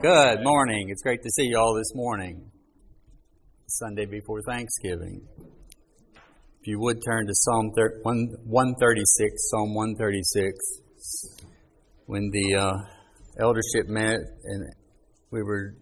Good morning. It's great to see you all this morning. Sunday before Thanksgiving. If you would turn to Psalm 136, Psalm 136. When the eldership met and we were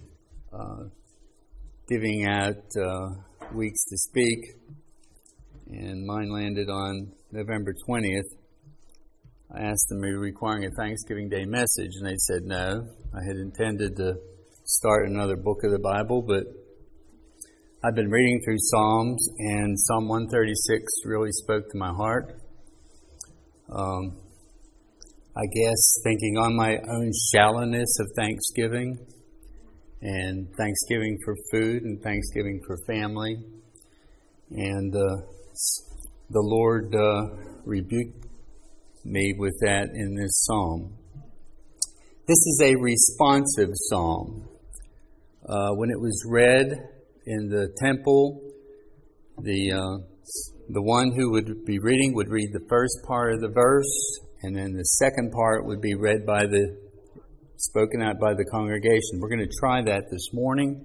giving out weeks to speak, and mine landed on November 20th, I asked them, are you requiring a Thanksgiving Day message? And they said no. I had intended to start another book of the Bible, but I've been reading through Psalms, and Psalm 136 really spoke to my heart. I guess thinking on my own shallowness of Thanksgiving, and Thanksgiving for food, and Thanksgiving for family. And the Lord rebuked me with that in this psalm. This is a responsive psalm. When it was read in the temple, the one who would be reading would read the first part of the verse, and then the second part would be read spoken out by the congregation. We're going to try that this morning.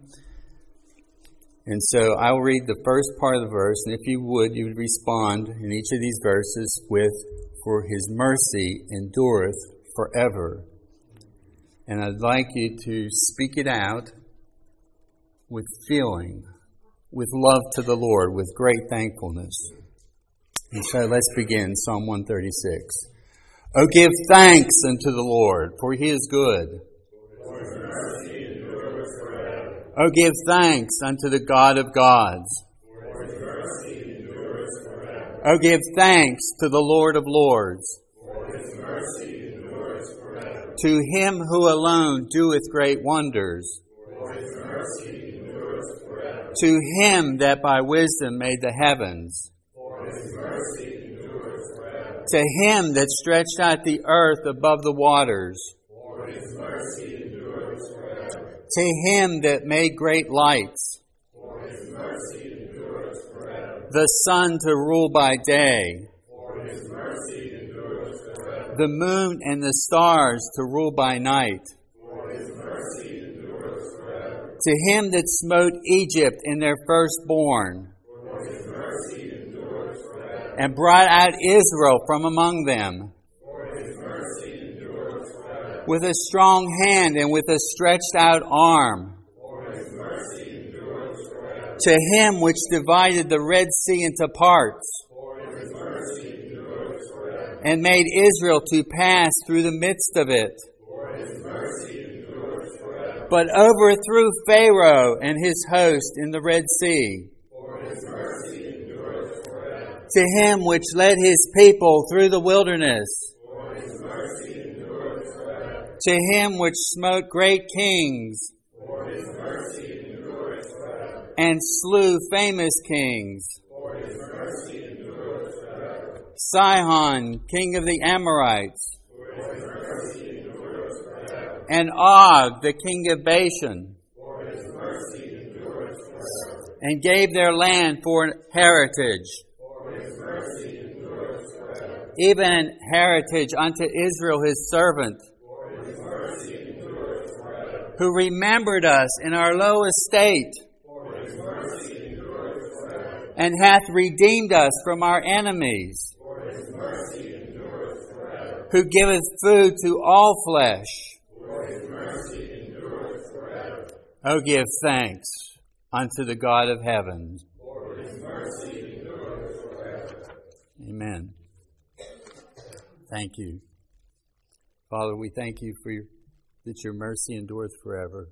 And so I will read the first part of the verse, and if you would respond in each of these verses with, "For his mercy endureth forever." And I'd like you to speak it out with feeling, with love to the Lord, with great thankfulness. And so let's begin Psalm 136. "O give thanks unto the Lord, for he is good. For his mercy endureth forever. O give thanks unto the God of gods. For his mercy endureth forever. O give thanks to the Lord of lords. For his mercy endureth forever. To him who alone doeth great wonders. For his mercy endureth forever. To him that by wisdom made the heavens. For his mercy endureth forever. To him that stretched out the earth above the waters. For his mercy endureth forever. To him that made great lights. For his mercy endureth forever. The sun to rule by day. For his mercy endureth forever. The moon and the stars to rule by night. For his mercy endureth forever. To him that smote Egypt in their firstborn. For his mercy endureth forever. And brought out Israel from among them. For his mercy endureth forever. With a strong hand and with a stretched out arm. For his mercy endureth forever. To him which divided the Red Sea into parts. For his mercy endureth forever. And made Israel to pass through the midst of it. For his mercy endureth forever. But overthrew Pharaoh and his host in the Red Sea. For his mercy endureth forever. To him which led his people through the wilderness. For his mercy endureth forever. To him which smote great kings. For his mercy endureth forever. And slew famous kings. For his mercy endureth forever. Sihon, king of the Amorites. For his mercy endureth forever. And Og, the king of Bashan. For his mercy endureth forever. And gave their land for an heritage. For his mercy endureth forever. Even an heritage unto Israel his servant. For his mercy endureth forever. Who remembered us in our low estate. For his mercy endureth forever. And hath redeemed us from our enemies. For his mercy endureth forever. Who giveth food to all flesh. For his mercy endureth forever. O give thanks unto the God of heaven. For his mercy endureth forever. Amen. Thank you. Father, we thank you that your mercy endureth forever.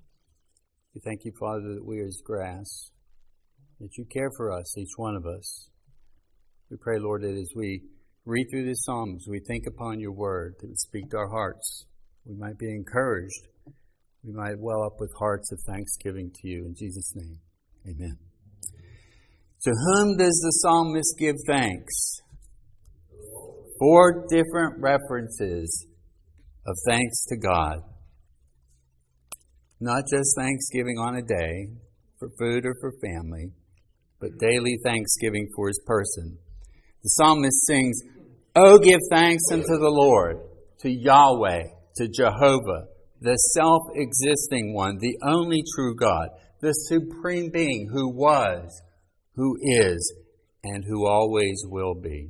We thank you, Father, that we are as grass, that you care for us, each one of us. We pray, Lord, that as we read through the Psalms, we think upon your word, that it speak to our hearts. We might be encouraged. We might well up with hearts of thanksgiving to you. In Jesus' name, amen. To whom does the psalmist give thanks? 4 different references of thanks to God. Not just thanksgiving on a day for food or for family, but daily thanksgiving for his person. The psalmist sings, "Oh, give thanks unto the Lord, to Yahweh, to Jehovah, the self-existing one, the only true God, the supreme being who was, who is, and who always will be.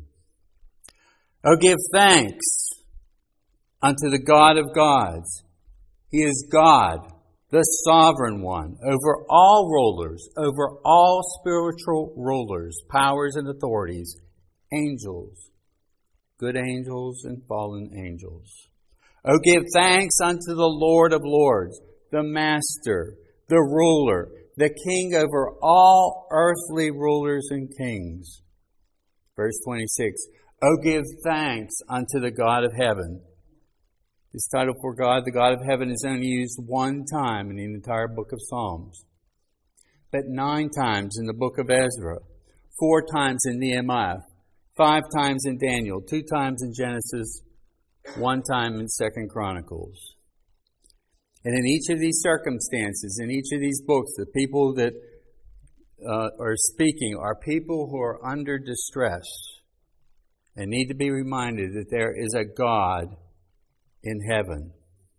Oh, give thanks unto the God of gods. He is God, the sovereign one, over all rulers, over all spiritual rulers, powers and authorities, angels, good angels and fallen angels. Oh, give thanks unto the Lord of lords, the master, the ruler, the king over all earthly rulers and kings. Verse 26, oh, give thanks unto the God of heaven. This title for God, the God of heaven, is only used one time in the entire book of Psalms, but 9 times in the book of Ezra, 4 times in Nehemiah, 5 times in Daniel, 2 times in Genesis, 1 time in 2 Chronicles. And in each of these circumstances, in each of these books, the people that are speaking are people who are under distress and need to be reminded that there is a God in heaven.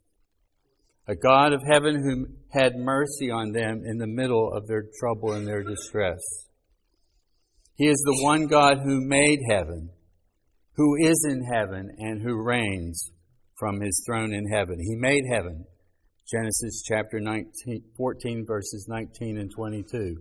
A God of heaven who had mercy on them in the middle of their trouble and their distress. He is the one God who made heaven, who is in heaven, and who reigns from his throne in heaven. He made heaven. Genesis chapter 14, verses 19 and 22.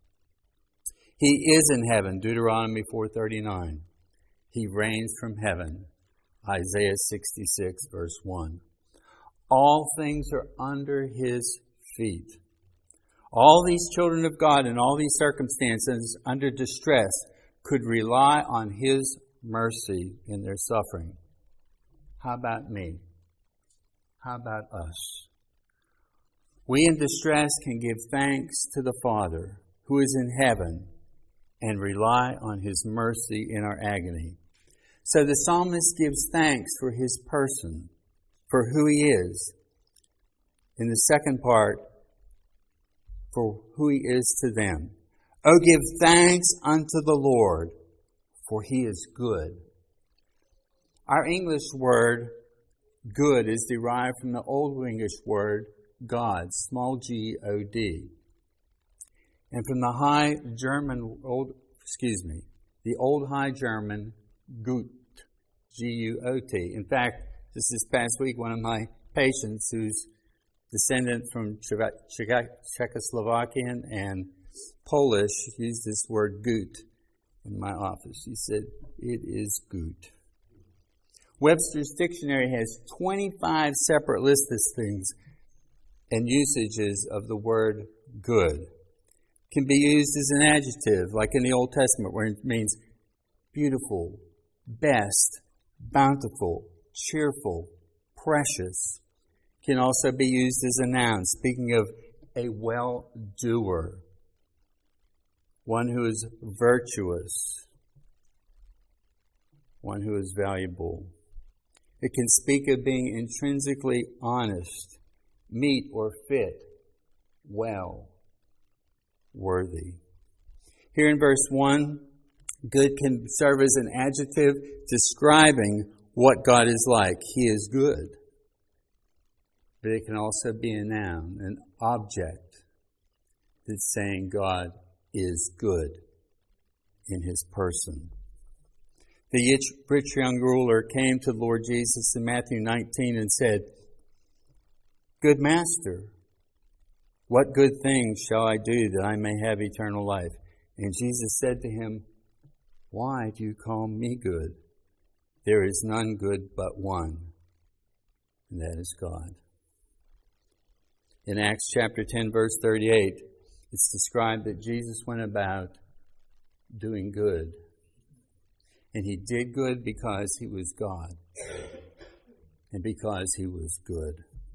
He is in heaven. Deuteronomy 4:39. He reigns from heaven. Isaiah 66, verse 1. All things are under his feet. All these children of God in all these circumstances under distress could rely on his mercy in their suffering. How about me? How about us? We in distress can give thanks to the Father who is in heaven and rely on his mercy in our agony. So the psalmist gives thanks for his person, for who he is. In the second part, for who he is to them. Oh, give thanks unto the Lord, for he is good. Our English word good is derived from the Old English word God, small G-O-D. And from the Old High German Gut, G-U-O-T. In fact, just this past week, one of my patients who's descendant from Czechoslovakian and Polish used this word gut in my office. He said, it is gut. Webster's Dictionary has 25 separate listings and usages of the word good. It can be used as an adjective, like in the Old Testament, where it means beautiful, best, bountiful, cheerful, precious. It can also be used as a noun, speaking of a well-doer, one who is virtuous, one who is valuable. It can speak of being intrinsically honest, meet or fit, well, worthy. Here in verse 1, good can serve as an adjective describing what God is like. He is good. But it can also be a noun, an object that's saying God is good in his person. The rich young ruler came to the Lord Jesus in Matthew 19 and said, Good Master, what good things shall I do that I may have eternal life? And Jesus said to him, Why do you call me good? There is none good but one, and that is God. In Acts chapter 10, verse 38, it's described that Jesus went about doing good. And he did good because he was God and because he was good.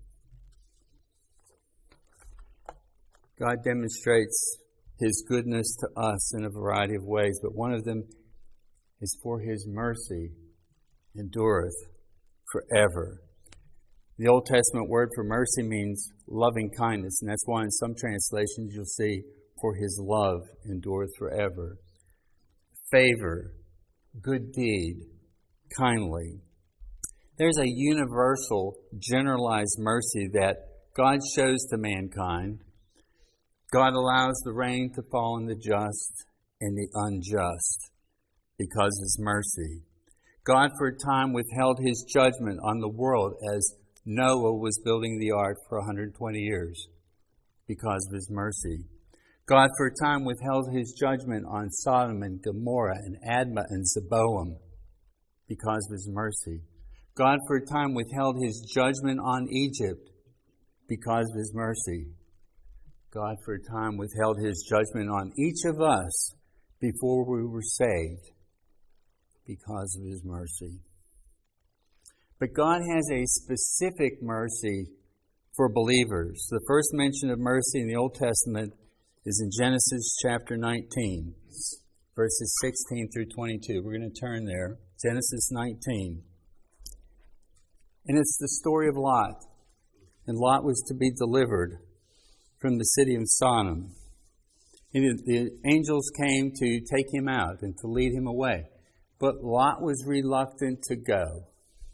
God demonstrates his goodness to us in a variety of ways, but one of them is for his mercy endureth forever. The Old Testament word for mercy means loving kindness, and that's why in some translations you'll see, for his love endureth forever. Favor, good deed, kindly. There's a universal, generalized mercy that God shows to mankind. God allows the rain to fall on the just and the unjust because of His mercy. God for a time withheld His judgment on the world as Noah was building the ark for 120 years because of His mercy. God for a time withheld His judgment on Sodom and Gomorrah and Admah and Zeboam because of His mercy. God for a time withheld His judgment on Egypt because of His mercy. God for a time withheld His judgment on each of us before we were saved because of His mercy. But God has a specific mercy for believers. The first mention of mercy in the Old Testament is in Genesis chapter 19, verses 16 through 22. We're going to turn there. Genesis 19. And it's the story of Lot. And Lot was to be delivered from the city of Sodom. And the angels came to take him out and to lead him away. But Lot was reluctant to go.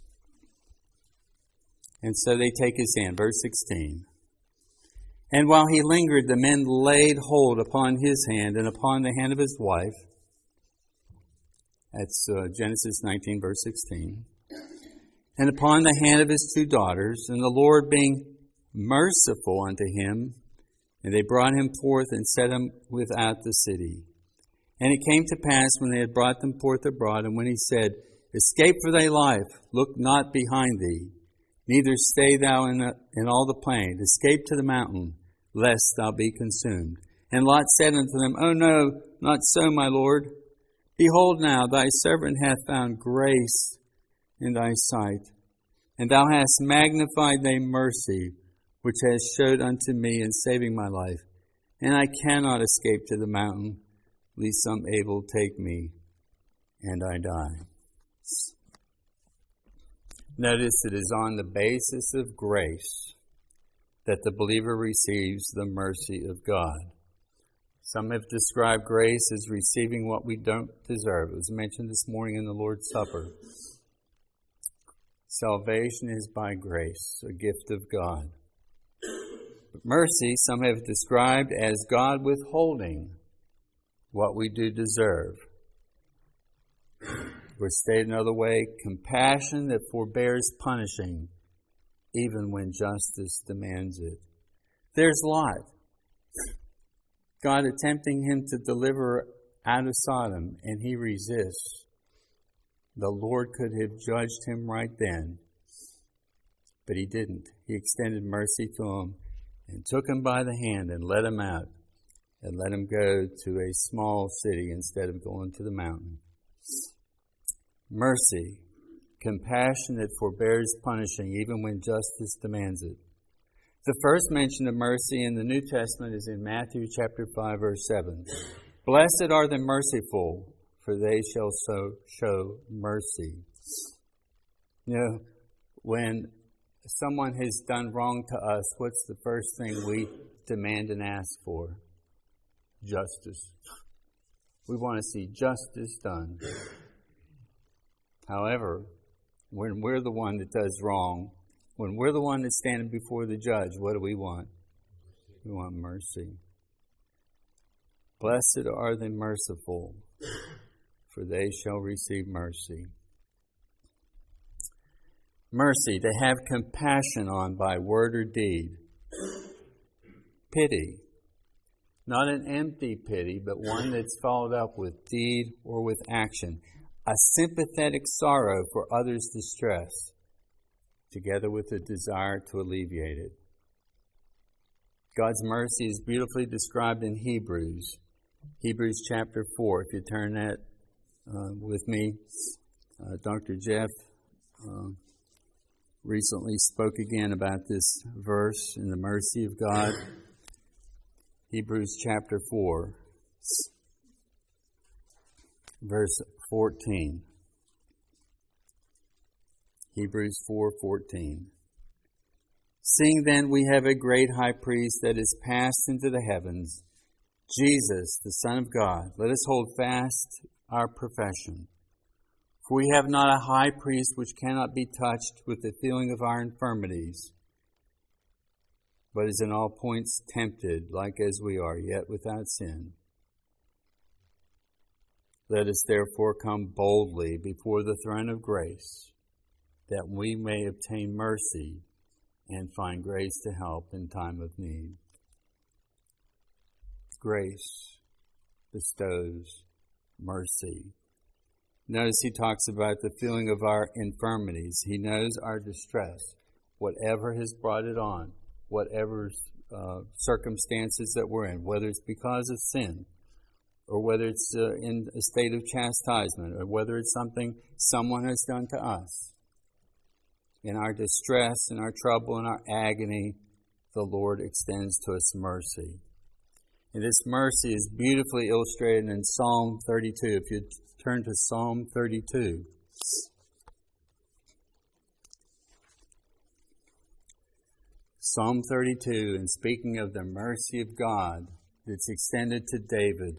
And so they take his hand. Verse 16. And while he lingered, the men laid hold upon his hand and upon the hand of his wife. That's Genesis 19, verse 16. And upon the hand of his two daughters, and the Lord being merciful unto him, and they brought him forth and set him without the city. And it came to pass when they had brought them forth abroad, and when he said, Escape for thy life, look not behind thee, neither stay thou in all the plain, escape to the mountain, lest thou be consumed. And Lot said unto them, O no, not so, my Lord. Behold now, thy servant hath found grace in thy sight, and thou hast magnified thy mercy, which hast showed unto me in saving my life. And I cannot escape to the mountain, lest some evil take me, and I die. Notice it is on the basis of grace that the believer receives the mercy of God. Some have described grace as receiving what we don't deserve. It was mentioned this morning in the Lord's Supper. Salvation is by grace, a gift of God. But mercy, some have described as God withholding what we do deserve. Or stated another way, compassion that forbears punishing, even when justice demands it. There's Lot. God attempting him to deliver out of Sodom, and he resists. The Lord could have judged him right then, but he didn't. He extended mercy to him and took him by the hand and led him out and let him go to a small city instead of going to the mountain. Mercy, compassion that forbears punishing even when justice demands it. The first mention of mercy in the New Testament is in Matthew chapter 5, verse 7. Blessed are the merciful, for they shall so show mercy. You know, when someone has done wrong to us, what's the first thing we demand and ask for? Justice. We want to see justice done. However, when we're the one that does wrong, when we're the one that's standing before the judge, what do we want? We want mercy. Blessed are the merciful, for they shall receive mercy. Mercy, to have compassion on by word or deed. Pity, not an empty pity, but one that's followed up with deed or with action. A sympathetic sorrow for others' distress, together with a desire to alleviate it. God's mercy is beautifully described in Hebrews. Hebrews chapter 4. If you turn that with me, Dr. Jeff recently spoke again about this verse in the mercy of God. Hebrews chapter 4, verse 14. Hebrews 4:14. Seeing then we have a great high priest that is passed into the heavens, Jesus, the Son of God, let us hold fast our profession. For we have not a high priest which cannot be touched with the feeling of our infirmities, but is in all points tempted, like as we are, yet without sin. Let us therefore come boldly before the throne of grace, that we may obtain mercy and find grace to help in time of need. Grace bestows mercy. Notice he talks about the feeling of our infirmities. He knows our distress, whatever has brought it on, whatever circumstances that we're in, whether it's because of sin, or whether it's in a state of chastisement, or whether it's something someone has done to us. In our distress, in our trouble, in our agony, the Lord extends to us mercy. And this mercy is beautifully illustrated in Psalm 32. If you turn to Psalm 32. Psalm 32, and speaking of the mercy of God that's extended to David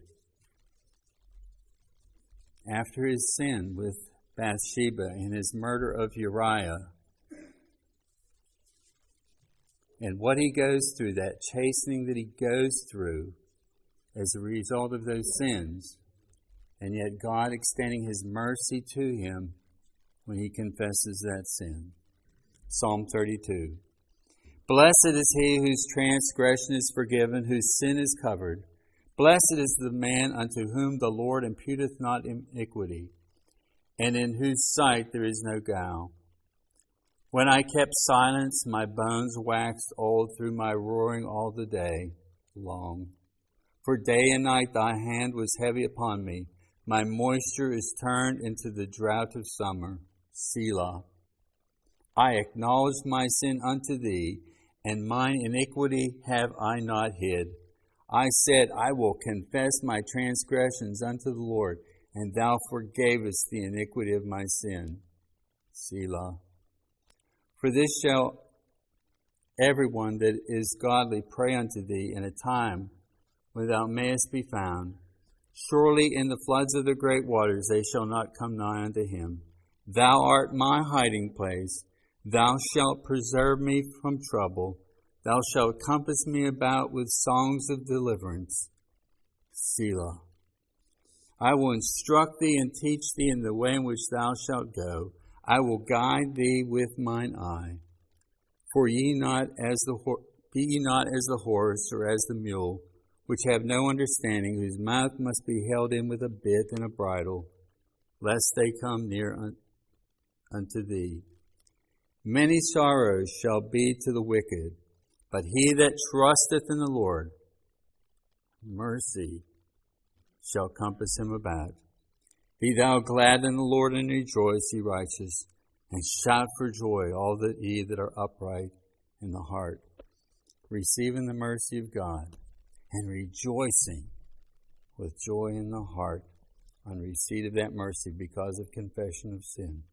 after his sin with Bathsheba and his murder of Uriah, and what he goes through, that chastening that he goes through as a result of those sins, and yet God extending his mercy to him when he confesses that sin. Psalm 32. Blessed is he whose transgression is forgiven, whose sin is covered. Blessed is the man unto whom the Lord imputeth not iniquity, and in whose sight there is no guile. When I kept silence, my bones waxed old through my roaring all the day long. For day and night thy hand was heavy upon me. My moisture is turned into the drought of summer. Selah. I acknowledged my sin unto thee, and mine iniquity have I not hid. I said, I will confess my transgressions unto the Lord, and thou forgavest the iniquity of my sin. Selah. For this shall everyone that is godly pray unto thee in a time when thou mayest be found. Surely in the floods of the great waters they shall not come nigh unto him. Thou art my hiding place. Thou shalt preserve me from trouble. Thou shalt compass me about with songs of deliverance. Selah. I will instruct thee and teach thee in the way in which thou shalt go. I will guide thee with mine eye. For be ye not as the horse or as the mule, which have no understanding, whose mouth must be held in with a bit and a bridle, lest they come near unto thee. Many sorrows shall be to the wicked, but he that trusteth in the Lord, mercy shall compass him about. Be thou glad in the Lord, and rejoice, ye righteous, and shout for joy, all that ye that are upright in the heart, receiving the mercy of God, and rejoicing with joy in the heart on receipt of that mercy because of confession of sin.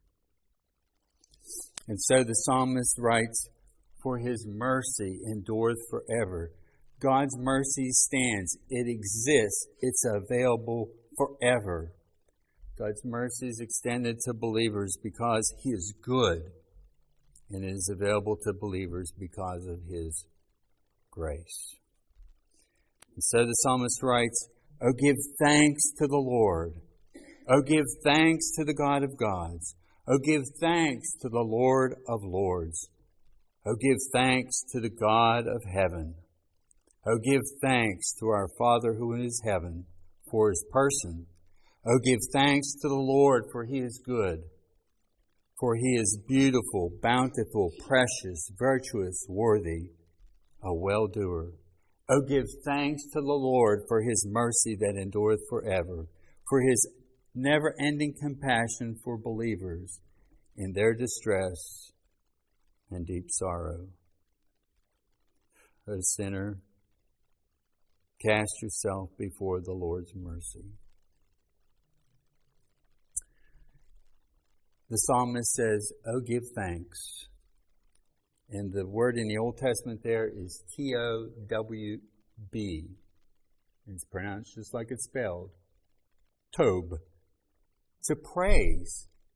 And so the psalmist writes, for his mercy endureth forever. God's mercy stands. It exists. It's available forever. God's mercy is extended to believers because he is good, and it is available to believers because of his grace. And so the psalmist writes, O give thanks to the Lord. O give thanks to the God of gods. O give thanks to the Lord of lords. O give thanks to the God of heaven. O give thanks to our Father who is in heaven for his person. O give thanks to the Lord, for he is good. For he is beautiful, bountiful, precious, virtuous, worthy, a well-doer. O give thanks to the Lord for his mercy that endureth forever, for his never-ending compassion for believers in their distress and deep sorrow. O sinner, cast yourself before the Lord's mercy. The psalmist says, "Oh, give thanks." And the word in the Old Testament there is T-O-W-B. It's pronounced just like it's spelled. Tob. To praise,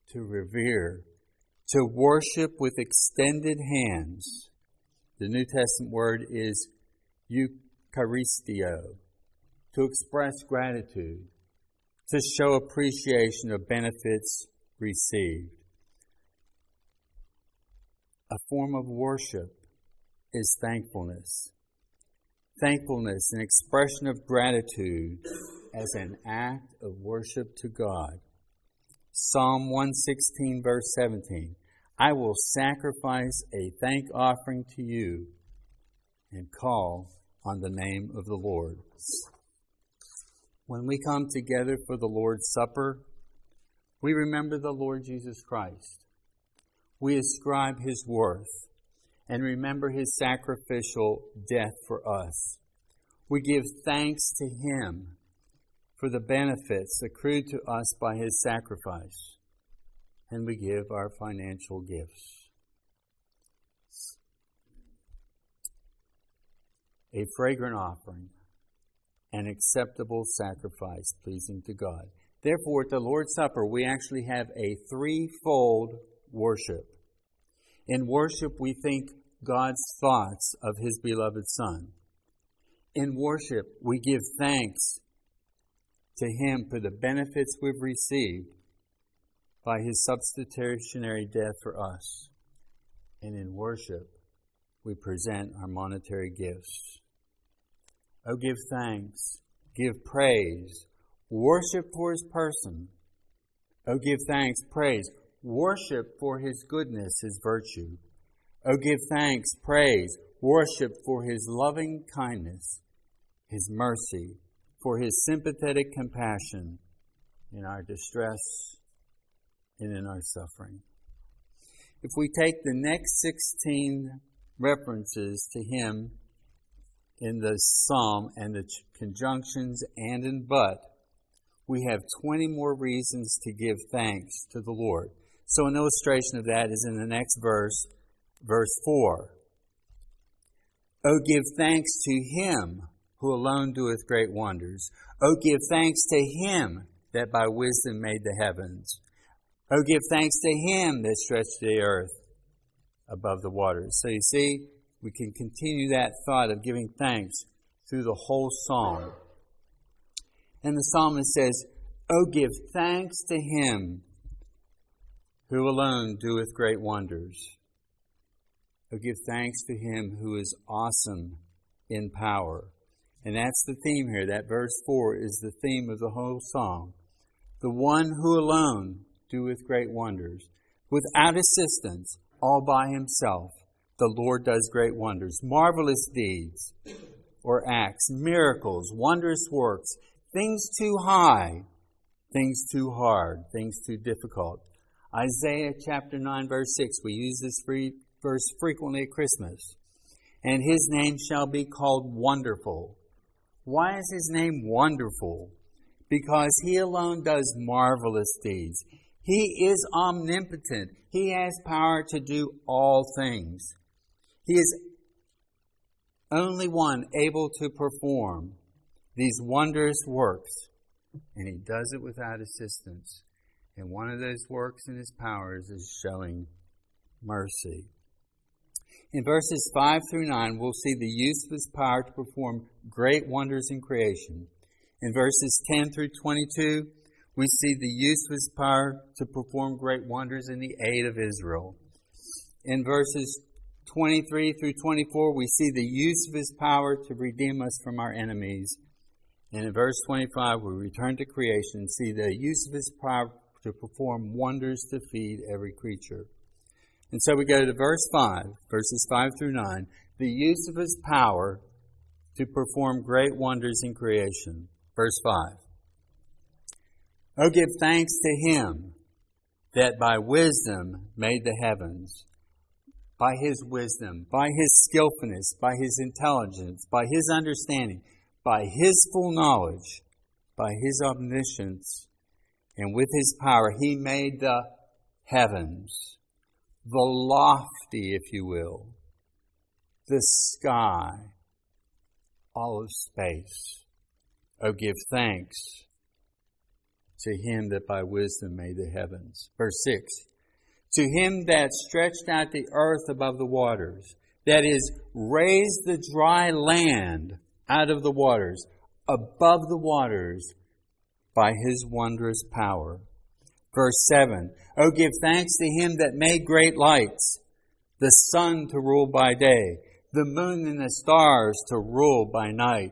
to revere, to worship with extended hands. The New Testament word is Eucharistio, to express gratitude, to show appreciation of benefits received. A form of worship is thankfulness. Thankfulness, an expression of gratitude as an act of worship to God. Psalm 116, verse 17. I will sacrifice a thank offering to you and call on the name of the Lord. When we come together for the Lord's Supper, we remember the Lord Jesus Christ. We ascribe His worth and remember His sacrificial death for us. We give thanks to Him for the benefits accrued to us by His sacrifice, and we give our financial gifts. A fragrant offering, an acceptable sacrifice pleasing to God. Therefore, at the Lord's Supper, we actually have a threefold worship. In worship, we think God's thoughts of His beloved Son. In worship, we give thanks to Him for the benefits we've received by His substitutionary death for us. And in worship, we present our monetary gifts. Oh, give thanks, give praise, worship for His person. Oh, give thanks, praise, worship for His goodness, His virtue. Oh, give thanks, praise, worship for His loving kindness, His mercy, for His sympathetic compassion in our distress and in our suffering. If we take the next 16 references to Him in the psalm and the conjunctions and in but, we have 20 more reasons to give thanks to the Lord. So an illustration of that is in the next verse, verse 4. Oh, give thanks to Him who alone doeth great wonders. Oh, give thanks to Him that by wisdom made the heavens. Oh, give thanks to Him that stretched the earth above the waters. So you see, we can continue that thought of giving thanks through the whole psalm. And the psalmist says, oh, give thanks to Him who alone doeth great wonders. Oh, give thanks to Him who is awesome in power. And that's the theme here. That verse 4 is the theme of the whole song. The one who alone doeth great wonders. Without assistance, all by Himself, the Lord does great wonders. Marvelous deeds or acts, miracles, wondrous works, things too high, things too hard, things too difficult. Isaiah chapter 9, verse 6, we use this verse frequently at Christmas. And His name shall be called Wonderful. Why is His name wonderful? Because He alone does marvelous deeds. He is omnipotent. He has power to do all things. He is only one able to perform these wondrous works, and He does it without assistance. And one of those works in His powers is showing mercy. In verses 5 through 9, we'll see the use of His power to perform great wonders in creation. In verses 10 through 22, we see the use of His power to perform great wonders in the aid of Israel. In verses 23 through 24, we see the use of His power to redeem us from our enemies. And in verse 25, we return to creation and see the use of His power to perform wonders to feed every creature. And so we go to verse 5, verses 5 through 9, the use of His power to perform great wonders in creation. Verse 5. Oh, give thanks to Him that by wisdom made the heavens. By His wisdom, by His skillfulness, by His intelligence, by His understanding, by His full knowledge, by His omniscience, and with His power, He made the heavens, the lofty, if you will, the sky, all of space. Oh, give thanks to him that by wisdom made the heavens. Verse 6. To him that stretched out the earth above the waters, that is, raised the dry land out of the waters, above the waters, by his wondrous power. Verse 7. O give thanks to him that made great lights, the sun to rule by day, the moon and the stars to rule by night.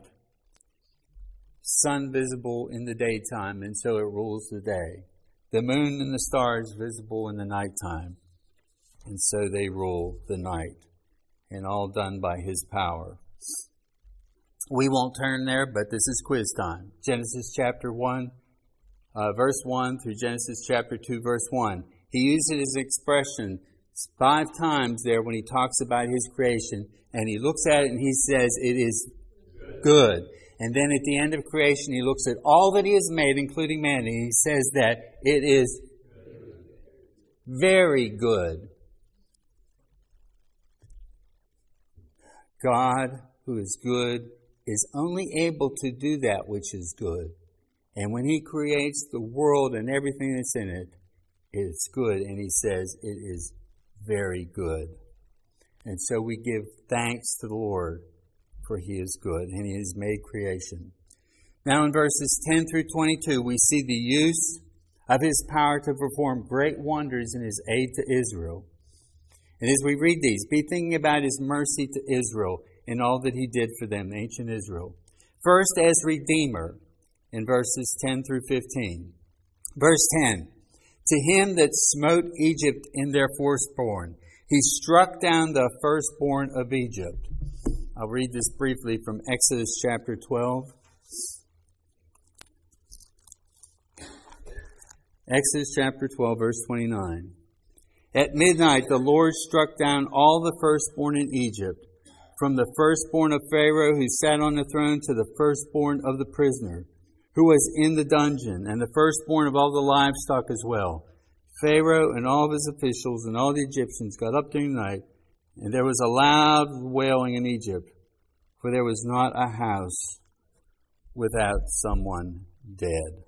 Sun visible in the daytime, and so it rules the day. The moon and the stars visible in the nighttime, and so they rule the night. And all done by his power. We won't turn there, but this is quiz time. Genesis chapter 1, verse 1 through Genesis chapter 2, verse 1. He uses his expression 5 times there when he talks about his creation, and he looks at it and he says it is good. And then at the end of creation, he looks at all that he has made, including man, and he says that it is very good. God, who is good, is only able to do that which is good. And when he creates the world and everything that's in it, it's good. And he says it is very good. And so we give thanks to the Lord, for he is good, and he has made creation. Now in verses 10 through 22, we see the use of his power to perform great wonders in his aid to Israel. And as we read these, be thinking about his mercy to Israel and all that he did for them, ancient Israel. First, as Redeemer, in verses 10 through 15. Verse 10, to him that smote Egypt in their firstborn, he struck down the firstborn of Egypt. I'll read this briefly from Exodus chapter 12. Exodus chapter 12, verse 29. At midnight the Lord struck down all the firstborn in Egypt, from the firstborn of Pharaoh who sat on the throne to the firstborn of the prisoner who was in the dungeon, and the firstborn of all the livestock as well. Pharaoh and all of his officials and all the Egyptians got up during the night, and there was a loud wailing in Egypt, for there was not a house without someone dead.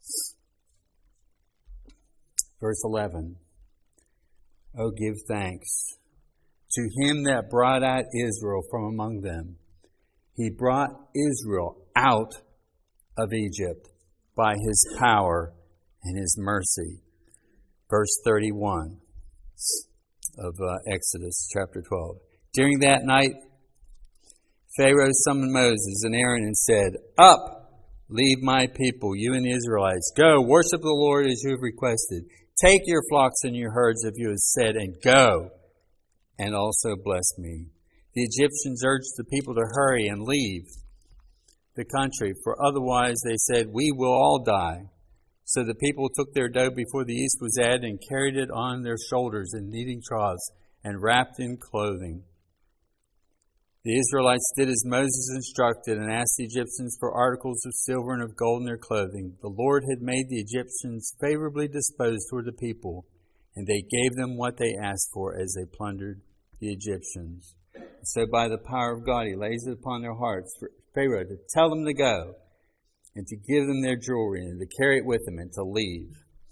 Verse 11. Oh, give thanks to him that brought out Israel from among them. He brought Israel out of Egypt by his power and his mercy. Verse 31 of Exodus chapter 12. During that night, Pharaoh summoned Moses and Aaron and said, Up, leave my people, you and the Israelites. Go, worship the Lord as you have requested. Take your flocks and your herds, as you have said, and go, and also bless me. The Egyptians urged the people to hurry and leave the country, for otherwise, they said, we will all die. So the people took their dough before the east was at and carried it on their shoulders in kneading troughs and wrapped in clothing. The Israelites did as Moses instructed and asked the Egyptians for articles of silver and of gold in their clothing. The Lord had made the Egyptians favorably disposed toward the people, and they gave them what they asked for as they plundered the Egyptians. So by the power of God, he lays it upon their hearts for Pharaoh to tell them to go and to give them their jewelry and to carry it with them and to leave.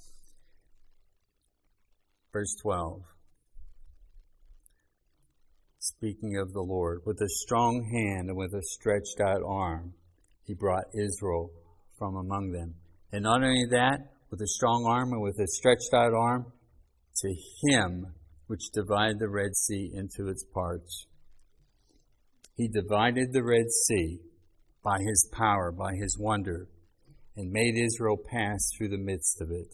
Verse 12. Speaking of the Lord, with a strong hand and with a stretched out arm, he brought Israel from among them. And not only that, with a strong arm and with a stretched out arm, to him which divided the Red Sea into its parts. He divided the Red Sea by his power, by his wonder, and made Israel pass through the midst of it.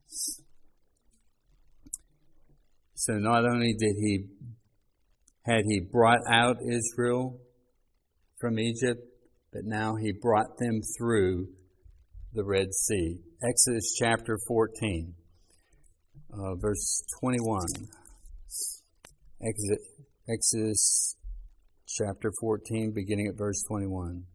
So not only had he brought out Israel from Egypt, but now he brought them through the Red Sea. Exodus chapter 14, verse 21. Exodus chapter 14, beginning at verse 21.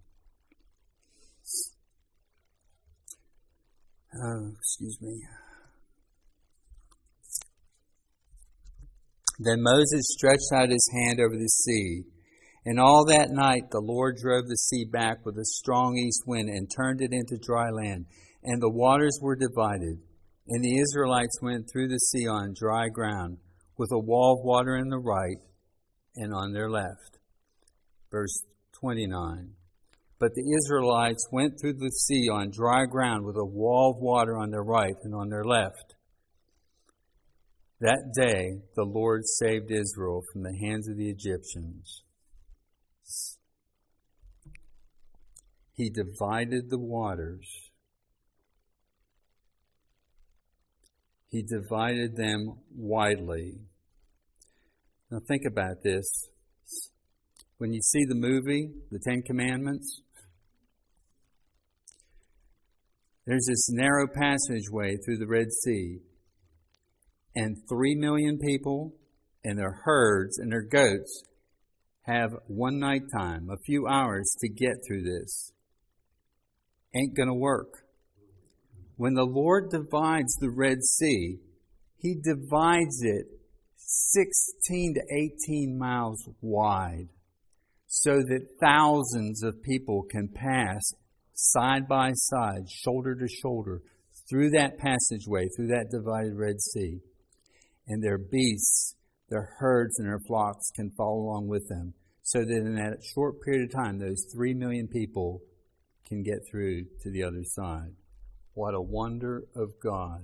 Then Moses stretched out his hand over the sea, and all that night the Lord drove the sea back with a strong east wind and turned it into dry land, and the waters were divided, and the Israelites went through the sea on dry ground, with a wall of water on the right and on their left. Verse 29. But the Israelites went through the sea on dry ground with a wall of water on their right and on their left. That day the Lord saved Israel from the hands of the Egyptians. He divided the waters. He divided them widely. Now think about this. When you see the movie, The Ten Commandments, there's this narrow passageway through the Red Sea, and 3 million people and their herds and their goats have one night time, a few hours to get through this. Ain't gonna work. When the Lord divides the Red Sea, He divides it 16 to 18 miles wide so that thousands of people can pass side by side, shoulder to shoulder, through that passageway, through that divided Red Sea. And their beasts, their herds, and their flocks can follow along with them, so that in that short period of time, those 3 million people can get through to the other side. What a wonder of God.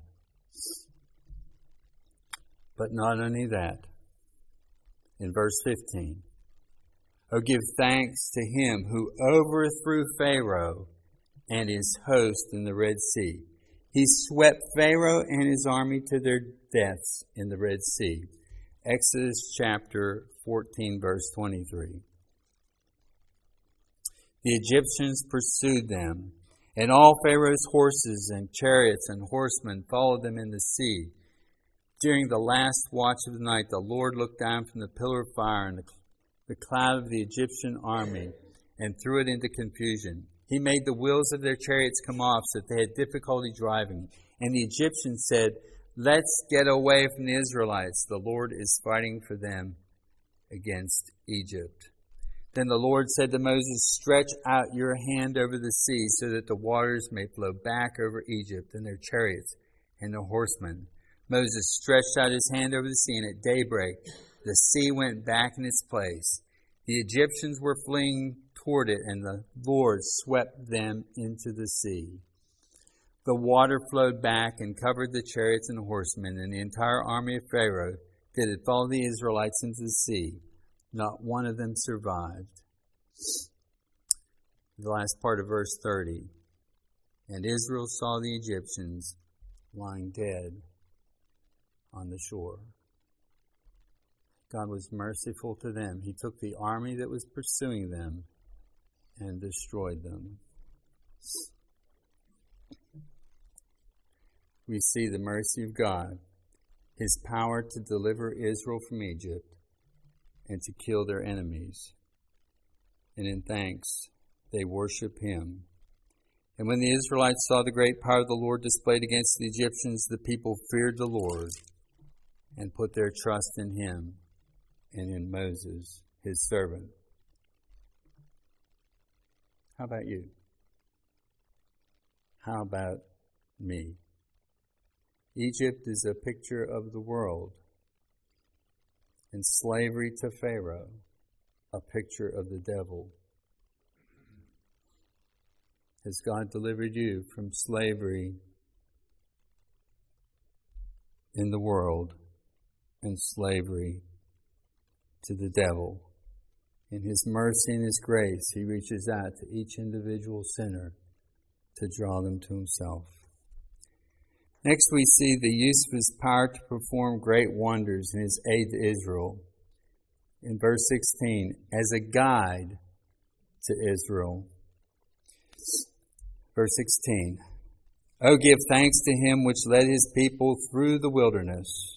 But not only that. In verse 15, "Oh, give thanks to Him who overthrew Pharaoh and his host in the Red Sea. He swept Pharaoh and his army to their deaths in the Red Sea." Exodus chapter 14, verse 23. The Egyptians pursued them, and all Pharaoh's horses and chariots and horsemen followed them in the sea. During the last watch of the night, the Lord looked down from the pillar of fire and the cloud of the Egyptian army and threw it into confusion. He made the wheels of their chariots come off so that they had difficulty driving. And the Egyptians said, "Let's get away from the Israelites. The Lord is fighting for them against Egypt." Then the Lord said to Moses, "Stretch out your hand over the sea so that the waters may flow back over Egypt and their chariots and their horsemen." Moses stretched out his hand over the sea, and at daybreak the sea went back in its place. The Egyptians were fleeing toward it, and the Lord swept them into the sea. The water flowed back and covered the chariots and the horsemen, and the entire army of Pharaoh did follow the Israelites into the sea. Not one of them survived. The last part of verse 30. "And Israel saw the Egyptians lying dead on the shore." God was merciful to them. He took the army that was pursuing them and destroyed them. We see the mercy of God, His power to deliver Israel from Egypt and to kill their enemies. And in thanks, they worship Him. And when the Israelites saw the great power of the Lord displayed against the Egyptians, the people feared the Lord and put their trust in Him and in Moses, His servant. How about you? How about me? Egypt is a picture of the world, and slavery to Pharaoh, a picture of the devil. Has God delivered you from slavery in the world and slavery to the devil? In His mercy and His grace, He reaches out to each individual sinner to draw them to Himself. Next, we see the use of His power to perform great wonders in His aid to Israel. In verse 16, as a guide to Israel. Verse 16, "Oh, give thanks to Him which led His people through the wilderness."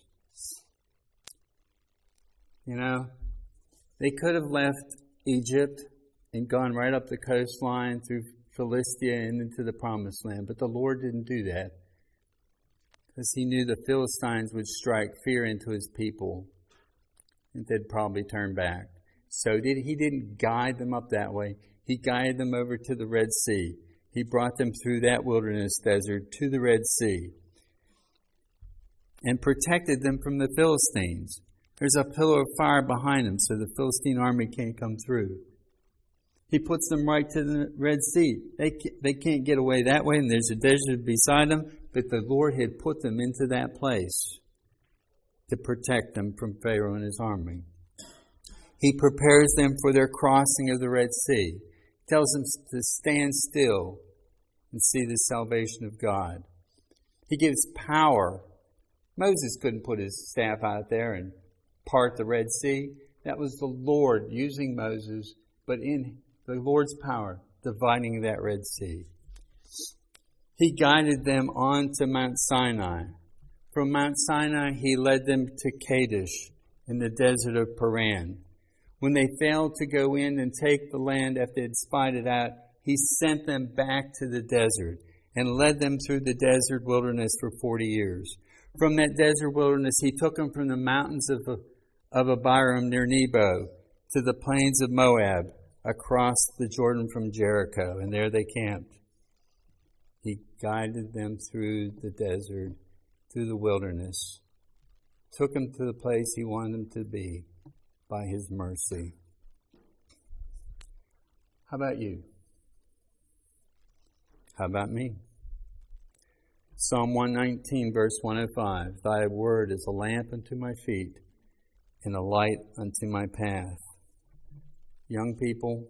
You know, they could have left Egypt and gone right up the coastline through Philistia and into the Promised Land, but the Lord didn't do that, because He knew the Philistines would strike fear into His people and they'd probably turn back. So He didn't guide them up that way. He guided them over to the Red Sea. He brought them through that wilderness desert to the Red Sea and protected them from the Philistines. There's a pillar of fire behind them so the Philistine army can't come through. He puts them right to the Red Sea. They can't get away that way, and there's a desert beside them, but the Lord had put them into that place to protect them from Pharaoh and his army. He prepares them for their crossing of the Red Sea. Tells them to stand still and see the salvation of God. He gives power. Moses couldn't put his staff out there and part the Red Sea. That was the Lord using Moses, but in the Lord's power, dividing that Red Sea. He guided them on to Mount Sinai. From Mount Sinai, he led them to Kadesh in the desert of Paran. When they failed to go in and take the land after they had spied it out, he sent them back to the desert and led them through the desert wilderness for 40 years. From that desert wilderness, he took them from the mountains of Abiram near Nebo to the plains of Moab, across the Jordan from Jericho, and there they camped. He guided them through the desert, through the wilderness, took them to the place he wanted them to be by his mercy. How about you? How about me? Psalm 119, verse 105, Thy word is a lamp unto my feet and a light unto my path. Young people,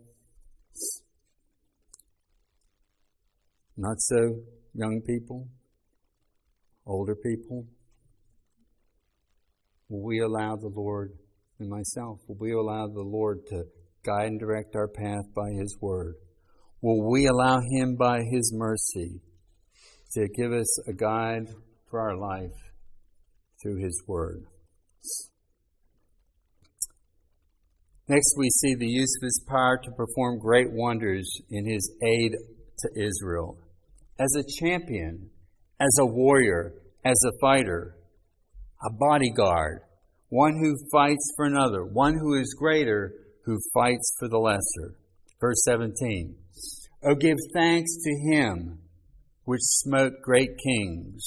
not so young people, older people, will we allow the Lord and myself, will we allow the Lord to guide and direct our path by his word? Will we allow him by his mercy to give us a guide for our life through his word? Next, we see the use of his power to perform great wonders in his aid to Israel. As a champion, as a warrior, as a fighter, a bodyguard, one who fights for another, one who is greater, who fights for the lesser. Verse 17, Oh, give thanks to him which smote great kings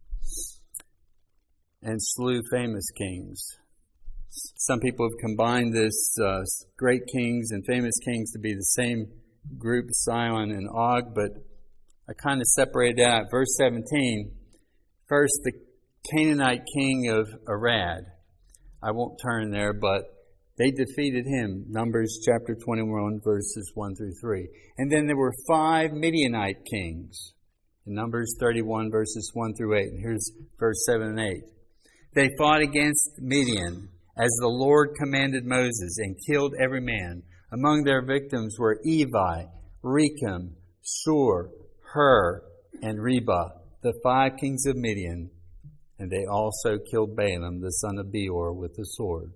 and slew famous kings. Some people have combined this great kings and famous kings to be the same group, Sihon and Og, but I kind of separated out. Verse 17, first the Canaanite king of Arad. I won't turn there, but they defeated him. Numbers chapter 21, verses 1 through 3. And then there were 5 Midianite kings. In Numbers 31, verses 1 through 8. And here's verse 7 and 8. They fought against Midian, as the Lord commanded Moses, and killed every man. Among their victims were Evi, Rechem, Shur, Hur, and Reba, the 5 kings of Midian. And they also killed Balaam, the son of Beor, with the sword.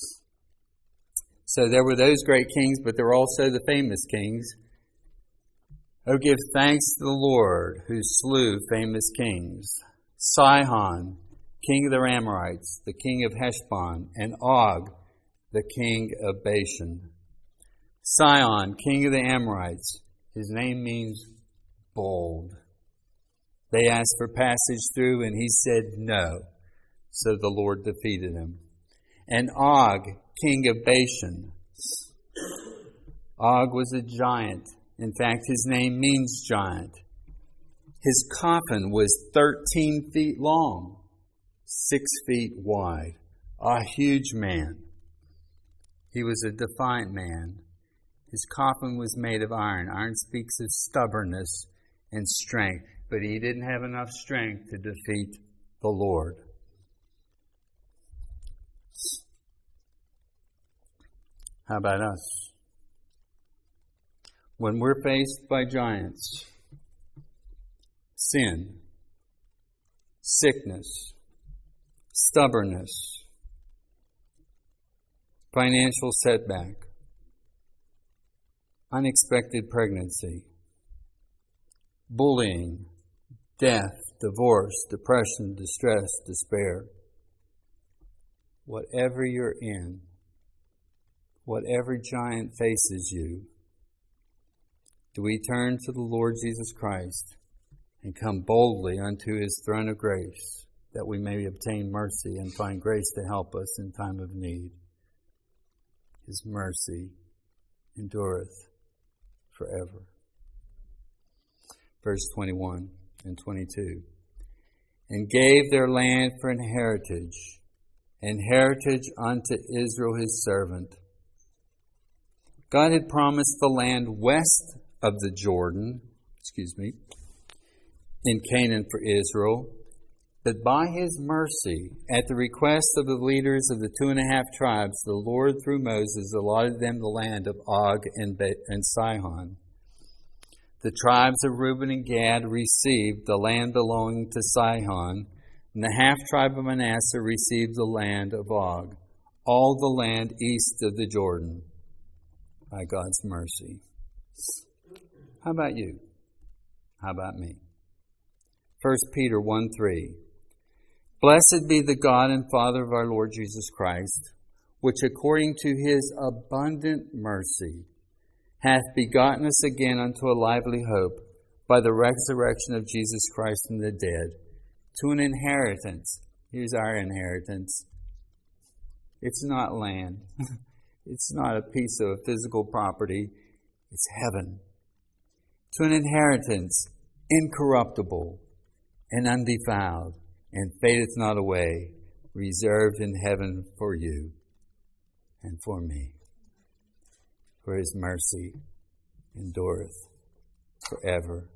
So there were those great kings, but there were also the famous kings. Oh, give thanks to the Lord, who slew famous kings. Sihon, king of the Amorites, the king of Heshbon, and Og, the king of Bashan. Sihon, king of the Amorites, his name means bold. They asked for passage through, and he said no. So the Lord defeated him. And Og, king of Bashan. Og was a giant. In fact, his name means giant. His coffin was 13 feet long, 6 feet wide. A huge man. He was a defiant man. His coffin was made of iron. Iron speaks of stubbornness and strength. But he didn't have enough strength to defeat the Lord. How about us? When we're faced by giants, sin, sickness, stubbornness, financial setback, unexpected pregnancy, bullying, death, divorce, depression, distress, despair. Whatever you're in, whatever giant faces you, do we turn to the Lord Jesus Christ and come boldly unto his throne of grace, that we may obtain mercy and find grace to help us in time of need. His mercy endureth forever. Verse 21 and 22. And gave their land for an heritage unto Israel his servant. God had promised the land west of the Jordan, in Canaan for Israel, but by his mercy, at the request of the leaders of the 2.5 tribes, the Lord through Moses allotted them the land of Og and Sihon. The tribes of Reuben and Gad received the land belonging to Sihon, and the half-tribe of Manasseh received the land of Og, all the land east of the Jordan, by God's mercy. How about you? How about me? 1 Peter 1:3. Blessed be the God and Father of our Lord Jesus Christ, which according to his abundant mercy hath begotten us again unto a lively hope by the resurrection of Jesus Christ from the dead, to an inheritance. Here's our inheritance. It's not land. It's not a piece of physical property. It's heaven. To an inheritance incorruptible and undefiled, and fadeth not away, reserved in heaven for you and for me. For his mercy endureth forever.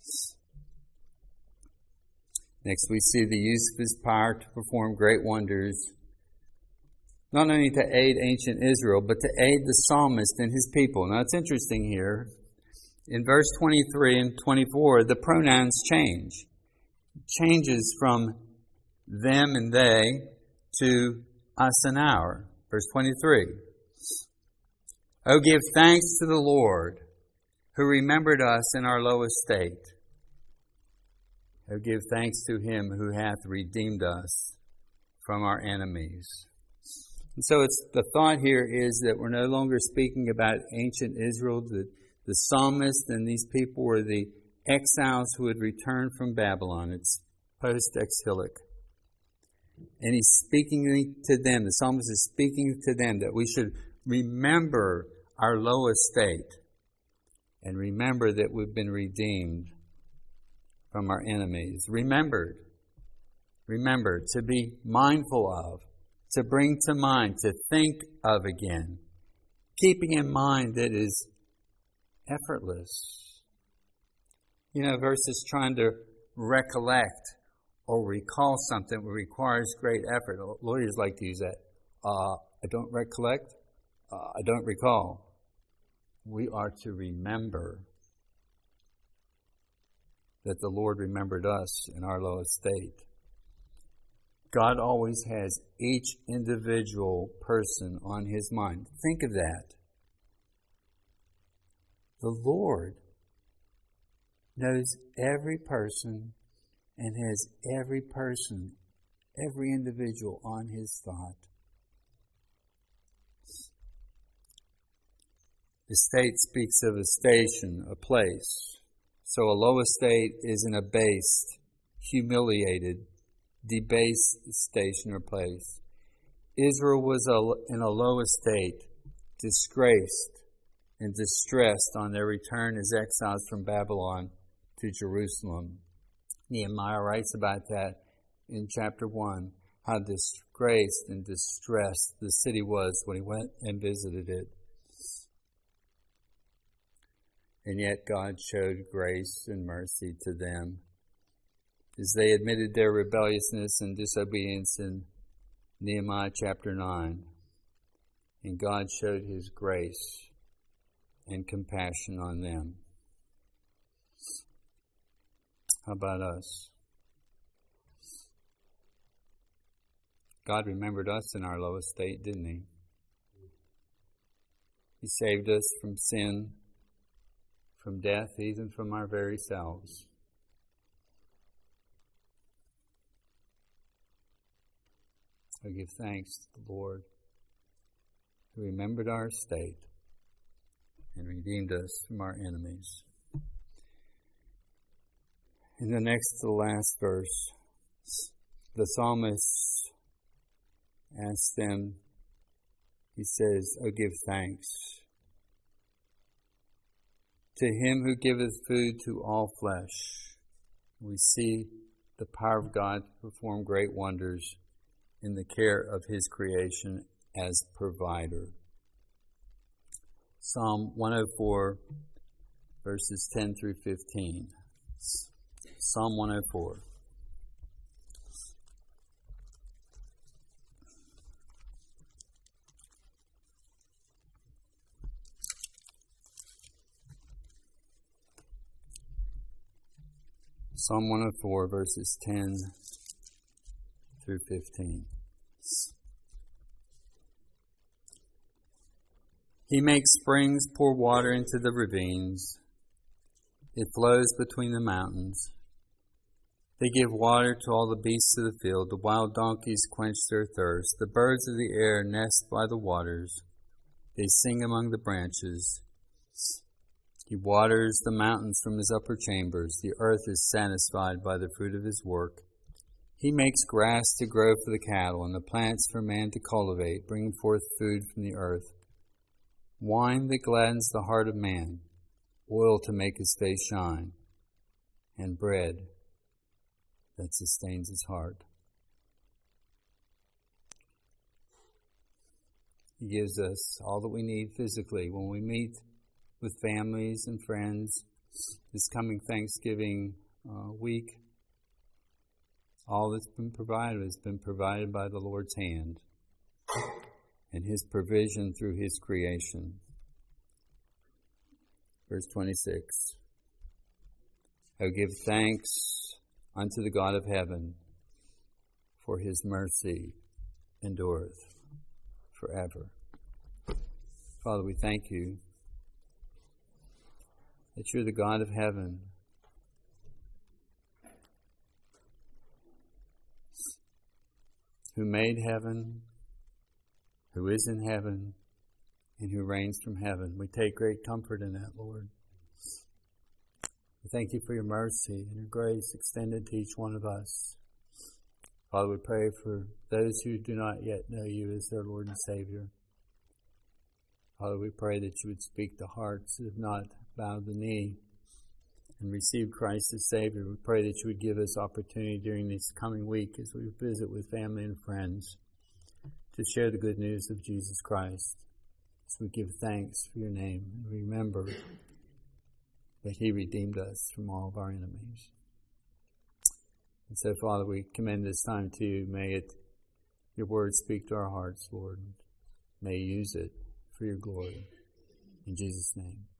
Next, we see the use of his power to perform great wonders, not only to aid ancient Israel, but to aid the psalmist and his people. Now, it's interesting here. In verse 23 and 24, the pronouns change. It changes from them and they to us and our. Verse 23. Oh, give thanks to the Lord, who remembered us in our low estate. Oh, give thanks to him who hath redeemed us from our enemies. And so the thought here is that we're no longer speaking about ancient Israel. The psalmist and these people were the exiles who had returned from Babylon. It's post-exilic. And he's speaking to them, the psalmist is speaking to them that we should remember our low estate and remember that we've been redeemed from our enemies. Remembered, to be mindful of, to bring to mind, to think of again. Keeping in mind that is effortless. Versus trying to recollect or recall something requires great effort. Lawyers like to use that. I don't recollect. I don't recall. We are to remember that the Lord remembered us in our low estate. God always has each individual person on his mind. Think of that. The Lord knows every person and has every person, every individual on his thought. Estate speaks of a station, a place. So a low estate is an abased, humiliated, debased station or place. Israel was in a low estate, disgraced and distressed on their return as exiles from Babylon to Jerusalem. Nehemiah writes about that in chapter 1, how disgraced and distressed the city was when he went and visited it. And yet God showed grace and mercy to them as they admitted their rebelliousness and disobedience in Nehemiah chapter 9. And God showed his grace and compassion on them. How about us? God remembered us in our low estate, didn't he? He saved us from sin, from death, even from our very selves. So give thanks to the Lord who remembered our estate and redeemed us from our enemies. In the next to the last verse, the psalmist asks them, he says, "Oh, give thanks to him who giveth food to all flesh." We see the power of God to perform great wonders in the care of his creation as provider. Psalm 104, verses 10 through 15. Psalm 104. Psalm 104, verses 10 through 15. He makes springs pour water into the ravines. It flows between the mountains. They give water to all the beasts of the field. The wild donkeys quench their thirst. The birds of the air nest by the waters. They sing among the branches. He waters the mountains from his upper chambers. The earth is satisfied by the fruit of his work. He makes grass to grow for the cattle and the plants for man to cultivate, bringing forth food from the earth. Wine that gladdens the heart of man, oil to make his face shine, and bread that sustains his heart. He gives us all that we need physically when we meet with families and friends this coming Thanksgiving week. All that's been provided has been provided by the Lord's hand and his provision through his creation. Verse 26. "Oh, give thanks unto the God of heaven, for his mercy endureth forever." Father, we thank you that you're the God of heaven, who made heaven, who is in heaven, and who reigns from heaven. We take great comfort in that, Lord. We thank you for your mercy and your grace extended to each one of us. Father, we pray for those who do not yet know you as their Lord and Savior. Father, we pray that you would speak to hearts that have not bowed the knee and received Christ as Savior. We pray that you would give us opportunity during this coming week as we visit with family and friends to share the good news of Jesus Christ. As we give thanks for your name and remember that he redeemed us from all of our enemies. And so, Father, we commend this time to you. May your word speak to our hearts, Lord. May you use it for your glory. In Jesus' name.